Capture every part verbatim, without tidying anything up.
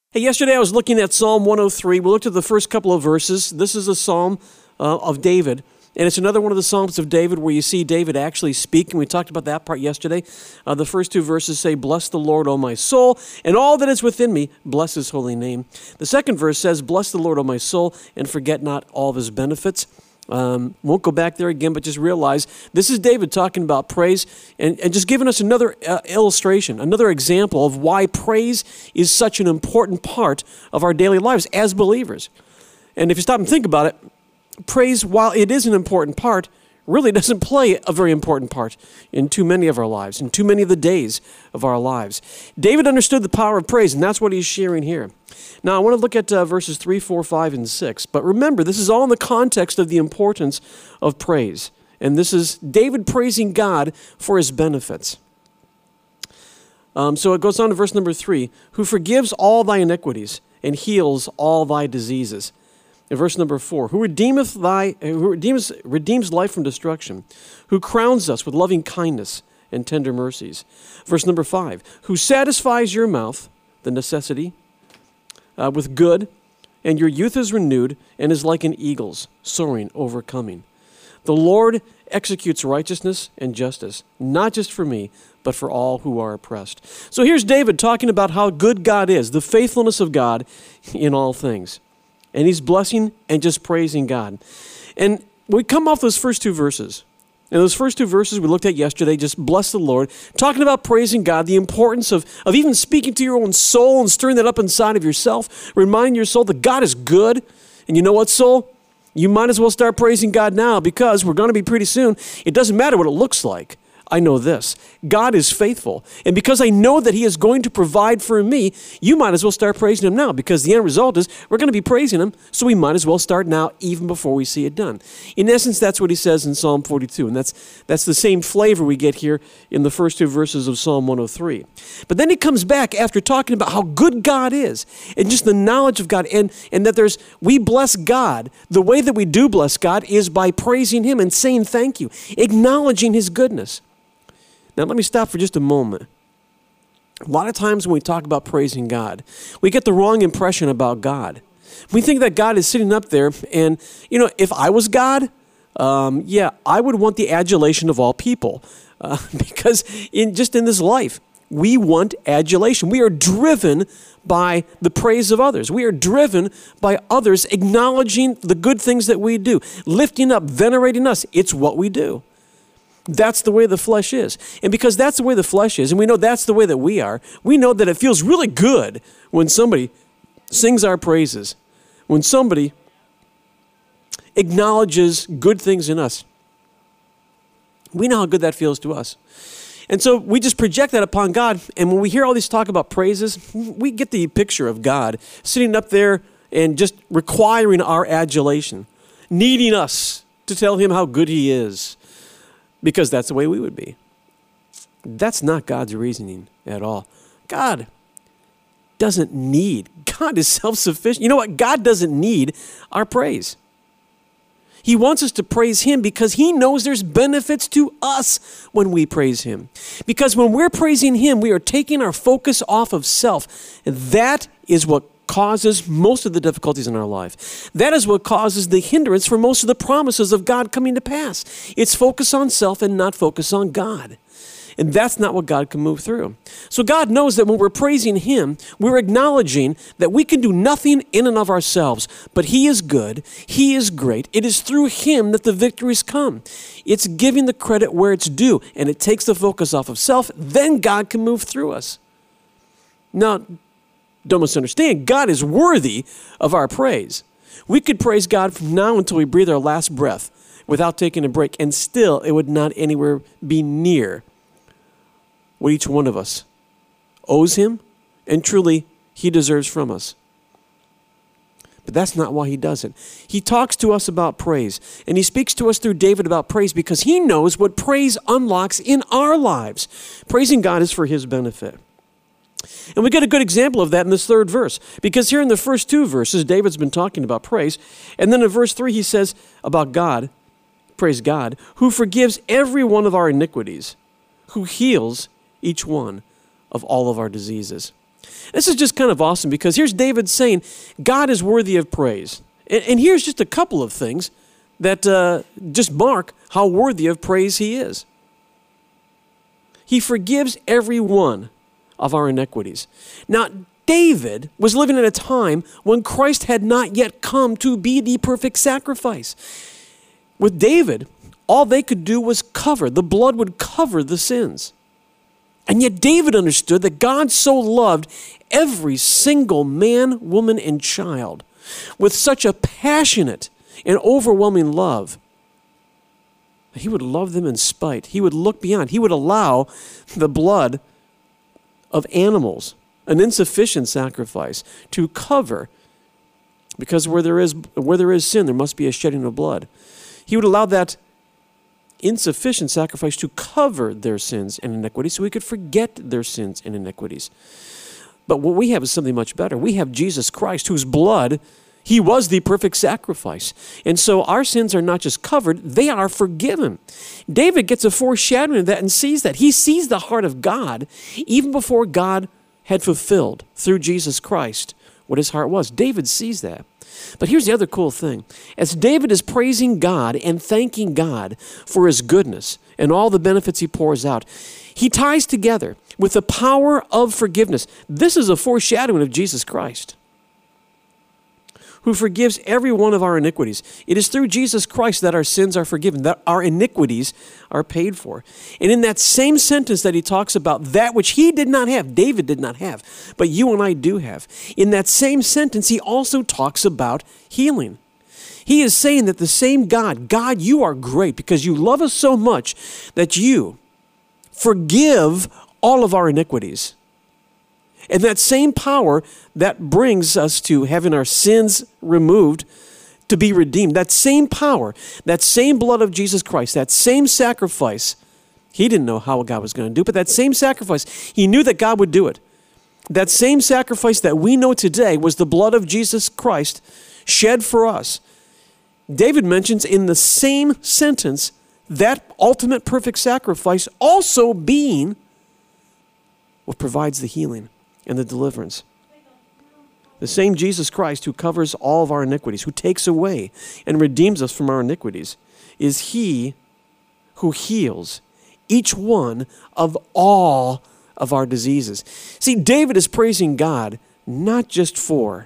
Hey, yesterday I was looking at Psalm one oh three. We looked at the first couple of verses. This is a psalm uh, of David, and it's another one of the psalms of David where you see David actually speaking. We talked about that part yesterday. Uh, the first two verses say, "Bless the Lord, O my soul, and all that is within me, bless his holy name." The second verse says, "Bless the Lord, O my soul, and forget not all of his benefits." Um, won't go back there again, but just realize this is David talking about praise and, and just giving us another uh, illustration, another example of why praise is such an important part of our daily lives as believers. And if you stop and think about it, praise, while it is an important part, really doesn't play a very important part in too many of our lives, in too many of the days of our lives. David understood the power of praise, and that's what he's sharing here. Now, I want to look at uh, verses three, four, five, and six. But remember, this is all in the context of the importance of praise. And this is David praising God for his benefits. Um, so it goes on to verse number three, "Who forgives all thy iniquities and heals all thy diseases." In verse number four, "Who redeemeth thy, who redeems, redeems life from destruction, who crowns us with loving kindness and tender mercies." Verse number five, "Who satisfies your mouth," the necessity, uh, "with good, and your youth is renewed, and is like an eagle's, soaring, overcoming. The Lord executes righteousness and justice, not just for me, but for all who are oppressed." So here's David talking about how good God is, the faithfulness of God in all things. And he's blessing and just praising God. And we come off those first two verses. And those first two verses we looked at yesterday, just bless the Lord, talking about praising God, the importance of, of even speaking to your own soul and stirring that up inside of yourself, reminding your soul that God is good. And you know what, soul? You might as well start praising God now, because we're going to be pretty soon. It doesn't matter what it looks like. I know this. God is faithful. And because I know that he is going to provide for me, you might as well start praising him now, because the end result is we're going to be praising him, so we might as well start now, even before we see it done. In essence, that's what he says in Psalm forty-two, and that's that's the same flavor we get here in the first two verses of Psalm one oh three. But then he comes back after talking about how good God is, and just the knowledge of God, and, and that there's we bless God. The way that we do bless God is by praising him and saying thank you, acknowledging his goodness. Now, let me stop for just a moment. A lot of times when we talk about praising God, we get the wrong impression about God. We think that God is sitting up there, and, you know, if I was God, um, yeah, I would want the adulation of all people. Uh, because in just in this life, we want adulation. We are driven by the praise of others. We are driven by others acknowledging the good things that we do, lifting up, venerating us. It's what we do. That's the way the flesh is. And because that's the way the flesh is, and we know that's the way that we are, we know that it feels really good when somebody sings our praises, when somebody acknowledges good things in us. We know how good that feels to us. And so we just project that upon God, and when we hear all this talk about praises, we get the picture of God sitting up there and just requiring our adulation, needing us to tell him how good he is. Because that's the way we would be. That's not God's reasoning at all. God doesn't need, God is self-sufficient. You know what? God doesn't need our praise. He wants us to praise him because he knows there's benefits to us when we praise him. Because when we're praising him, we are taking our focus off of self. And that is what causes most of the difficulties in our life. That is what causes the hindrance for most of the promises of God coming to pass. It's focus on self and not focus on God. And that's not what God can move through. So God knows that when we're praising him, we're acknowledging that we can do nothing in and of ourselves, but he is good, he is great. It is through him that the victories come. It's giving the credit where it's due, and it takes the focus off of self. Then God can move through us. Now, don't misunderstand, God is worthy of our praise. We could praise God from now until we breathe our last breath without taking a break, and still it would not anywhere be near what each one of us owes him and truly he deserves from us. But that's not why he does it. He talks to us about praise, and he speaks to us through David about praise because he knows what praise unlocks in our lives. Praising God is for his benefit. And we get a good example of that in this third verse, because here in the first two verses, David's been talking about praise, and then in verse three he says about God, praise God, who forgives every one of our iniquities, who heals each one of all of our diseases. This is just kind of awesome because here's David saying, God is worthy of praise. And, and here's just a couple of things that uh, just mark how worthy of praise he is. He forgives every one of our iniquities. Now, David was living at a time when Christ had not yet come to be the perfect sacrifice. With David, all they could do was cover. The blood would cover the sins. And yet David understood that God so loved every single man, woman, and child with such a passionate and overwhelming love that he would love them in spite. He would look beyond. He would allow the blood of animals, an insufficient sacrifice, to cover, because where there is where there is sin, there must be a shedding of blood. He would allow that insufficient sacrifice to cover their sins and iniquities so we could forget their sins and iniquities. But what we have is something much better. We have Jesus Christ, whose blood, he was the perfect sacrifice. And so our sins are not just covered, they are forgiven. David gets a foreshadowing of that and sees that. He sees the heart of God even before God had fulfilled through Jesus Christ what his heart was. David sees that. But here's the other cool thing. As David is praising God and thanking God for his goodness and all the benefits he pours out, he ties together with the power of forgiveness. This is a foreshadowing of Jesus Christ, who forgives every one of our iniquities. It is through Jesus Christ that our sins are forgiven, that our iniquities are paid for. And in that same sentence that he talks about that which he did not have, David did not have, but you and I do have, in that same sentence he also talks about healing. He is saying that the same God, God, you are great because you love us so much that you forgive all of our iniquities. And that same power that brings us to having our sins removed, to be redeemed, that same power, that same blood of Jesus Christ, that same sacrifice, he didn't know how God was going to do it, but that same sacrifice, he knew that God would do it. That same sacrifice that we know today was the blood of Jesus Christ shed for us. David mentions in the same sentence that ultimate perfect sacrifice also being what provides the healing and the deliverance. The same Jesus Christ who covers all of our iniquities, who takes away and redeems us from our iniquities, is he who heals each one of all of our diseases. See, David is praising God not just for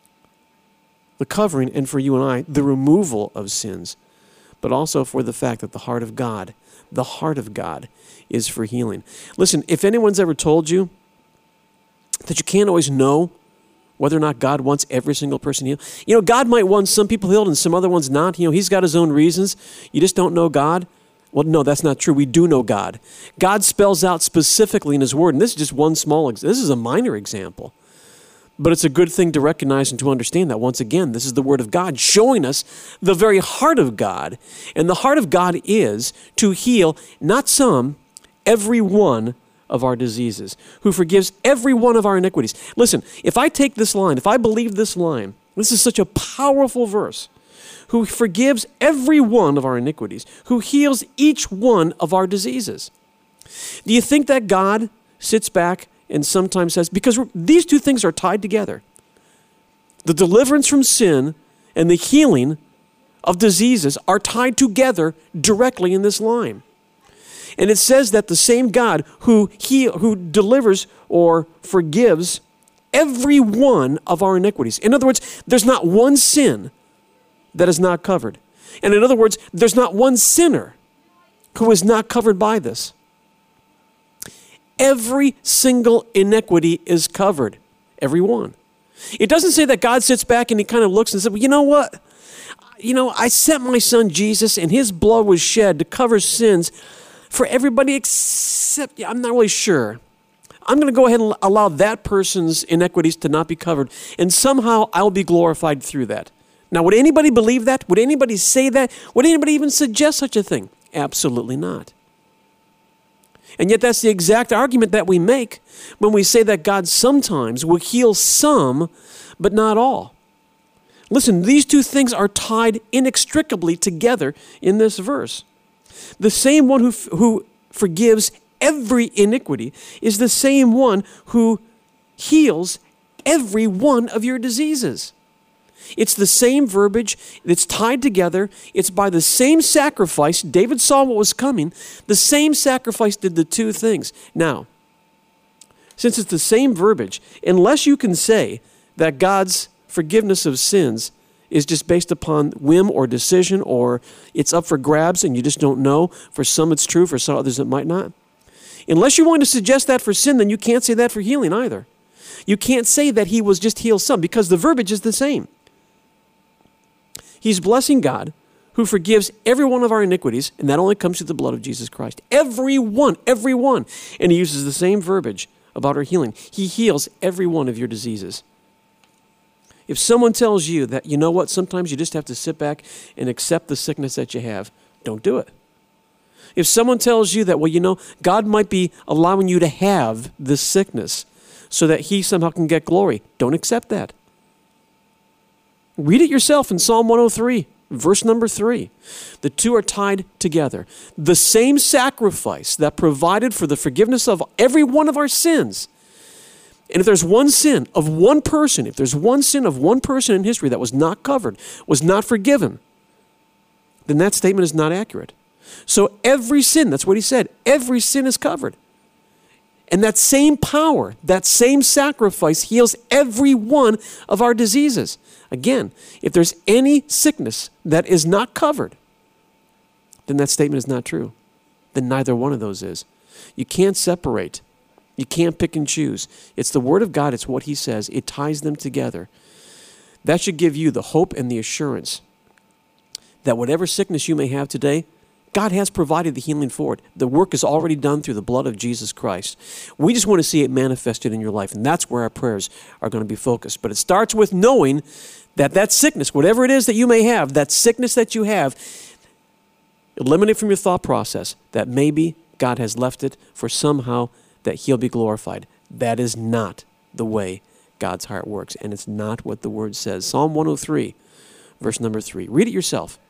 the covering and for you and I, the removal of sins, but also for the fact that the heart of God, the heart of God is for healing. Listen, if anyone's ever told you that you can't always know whether or not God wants every single person healed. You know, God might want some people healed and some other ones not. You know, he's got his own reasons. You just don't know God. Well, no, that's not true. We do know God. God spells out specifically in his word, and this is just one small, ex- this is a minor example. But it's a good thing to recognize and to understand that, once again, this is the word of God showing us the very heart of God. And the heart of God is to heal, not some, every one of our diseases, who forgives every one of our iniquities. Listen, if I take this line, if I believe this line, this is such a powerful verse, who forgives every one of our iniquities, who heals each one of our diseases. Do you think that God sits back and sometimes says, because these two things are tied together, the deliverance from sin and the healing of diseases are tied together directly in this line. And it says that the same God who he, who delivers or forgives every one of our iniquities. In other words, there's not one sin that is not covered. And in other words, there's not one sinner who is not covered by this. Every single iniquity is covered. Every one. It doesn't say that God sits back and he kind of looks and says, well, you know what? You know, I sent my son Jesus and his blood was shed to cover sins for everybody except, I'm not really sure. I'm going to go ahead and allow that person's iniquities to not be covered, and somehow I'll be glorified through that. Now, would anybody believe that? Would anybody say that? Would anybody even suggest such a thing? Absolutely not. And yet that's the exact argument that we make when we say that God sometimes will heal some, but not all. Listen, these two things are tied inextricably together in this verse. The same one who, who forgives every iniquity is the same one who heals every one of your diseases. It's the same verbiage. It's tied together. It's by the same sacrifice. David saw what was coming. The same sacrifice did the two things. Now, since it's the same verbiage, unless you can say that God's forgiveness of sins is just based upon whim or decision, or it's up for grabs and you just don't know, for some it's true, for some others it might not. Unless you're willing to suggest that for sin, then you can't say that for healing either. You can't say that he was just healed some, because the verbiage is the same. He's blessing God, who forgives every one of our iniquities, and that only comes through the blood of Jesus Christ. Every one, every one. And he uses the same verbiage about our healing. He heals every one of your diseases. If someone tells you that, you know what, sometimes you just have to sit back and accept the sickness that you have, don't do it. If someone tells you that, well, you know, God might be allowing you to have this sickness so that he somehow can get glory, don't accept that. Read it yourself in Psalm one oh three, verse number three. The two are tied together. The same sacrifice that provided for the forgiveness of every one of our sins. And if there's one sin of one person, if there's one sin of one person in history that was not covered, was not forgiven, then that statement is not accurate. So every sin, that's what he said, every sin is covered. And that same power, that same sacrifice heals every one of our diseases. Again, if there's any sickness that is not covered, then that statement is not true. Then neither one of those is. You can't separate. You can't pick and choose. It's the Word of God. It's what he says. It ties them together. That should give you the hope and the assurance that whatever sickness you may have today, God has provided the healing for it. The work is already done through the blood of Jesus Christ. We just want to see it manifested in your life, and that's where our prayers are going to be focused. But it starts with knowing that that sickness, whatever it is that you may have, that sickness that you have, eliminate from your thought process that maybe God has left it for somehow that he'll be glorified. That is not the way God's heart works, and it's not what the Word says. Psalm one oh three, verse number three. Read it yourself.